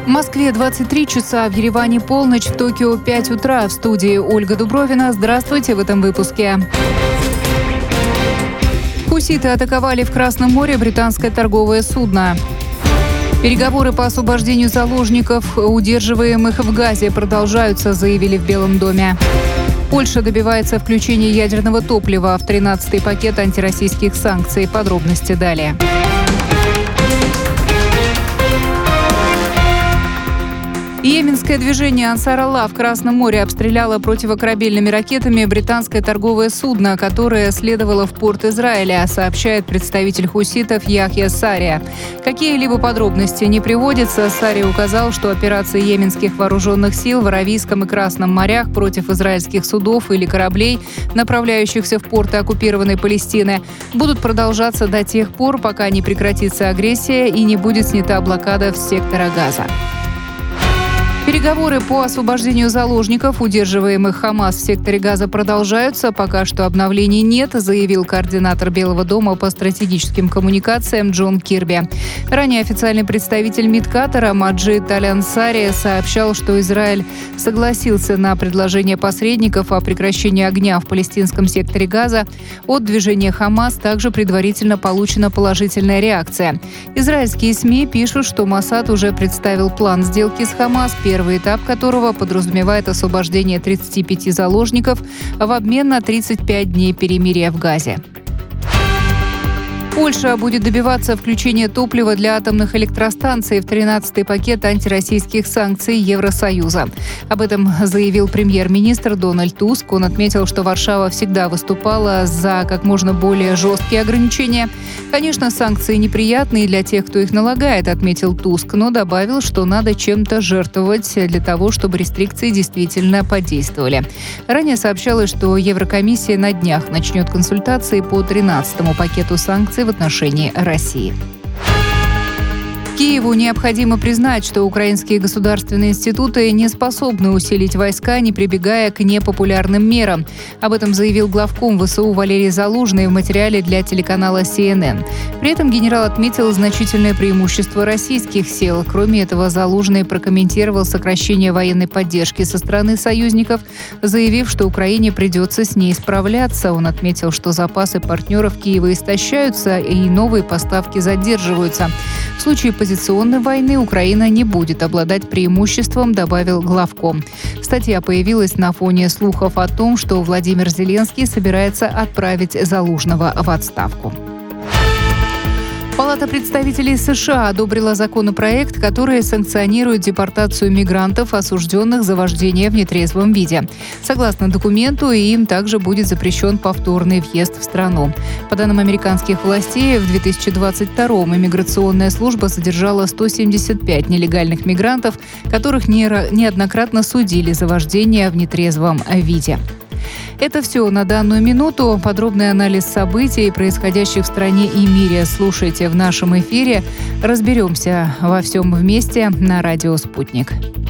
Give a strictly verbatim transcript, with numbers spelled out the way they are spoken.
В Москве двадцать три часа, в Ереване полночь, в Токио пять утра. В студии Ольга Дубровина. Здравствуйте в этом выпуске. Хуситы атаковали в Красном море британское торговое судно. Переговоры по освобождению заложников, удерживаемых в Газе, продолжаются, заявили в Белом доме. Польша добивается включения ядерного топлива в тринадцатый пакет антироссийских санкций. Подробности далее. Йеменское движение «Ансар Аллах» в Красном море обстреляло противокорабельными ракетами британское торговое судно, которое следовало в порт Израиля, сообщает представитель хуситов Яхья Сария. Какие-либо подробности не приводятся. Сария указал, что операции йеменских вооруженных сил в Аравийском и Красном морях против израильских судов или кораблей, направляющихся в порты оккупированной Палестины, будут продолжаться до тех пор, пока не прекратится агрессия и не будет снята блокада с сектора Газа. Переговоры по освобождению заложников, удерживаемых ХАМАС в секторе Газа, продолжаются. Пока что обновлений нет, заявил координатор Белого дома по стратегическим коммуникациям Джон Кирби. Ранее официальный представитель МИД Катара Маджид Аль-Ансари сообщал, что Израиль согласился на предложение посредников о прекращении огня в палестинском секторе Газа. От движения ХАМАС также предварительно получена положительная реакция. Израильские СМИ пишут, что Моссад уже представил план сделки с ХАМАС, первый этап которого подразумевает освобождение тридцати пяти заложников в обмен на тридцать пять дней перемирия в Газе. Польша будет добиваться включения топлива для атомных электростанций в тринадцатый пакет антироссийских санкций Евросоюза. Об этом заявил премьер-министр Дональд Туск. Он отметил, что Варшава всегда выступала за как можно более жесткие ограничения. Конечно, санкции неприятные для тех, кто их налагает, отметил Туск, но добавил, что надо чем-то жертвовать для того, чтобы рестрикции действительно подействовали. Ранее сообщалось, что Еврокомиссия на днях начнет консультации по тринадцатому пакету санкций в отношении России. Киеву необходимо признать, что украинские государственные институты не способны усилить войска, не прибегая к непопулярным мерам. Об этом заявил главком ВСУ Валерий Залужный в материале для телеканала Си Эн Эн. При этом генерал отметил значительное преимущество российских сил. Кроме этого, Залужный прокомментировал сокращение военной поддержки со стороны союзников, заявив, что Украине придется с ней справляться. Он отметил, что запасы партнеров Киева истощаются и новые поставки задерживаются. В случае позиционной войны Украина не будет обладать преимуществом, добавил главком. Статья появилась на фоне слухов о том, что Владимир Зеленский собирается отправить Залужного в отставку. Палата представителей США одобрила законопроект, который санкционирует депортацию мигрантов, осужденных за вождение в нетрезвом виде. Согласно документу, им также будет запрещен повторный въезд в страну. По данным американских властей, в две тысячи двадцать втором иммиграционная служба задержала сто семьдесят пять нелегальных мигрантов, которых неоднократно судили за вождение в нетрезвом виде. Это все на данную минуту. Подробный анализ событий, происходящих в стране и мире, слушайте в нашем эфире. Разберемся во всем вместе на радио «Спутник».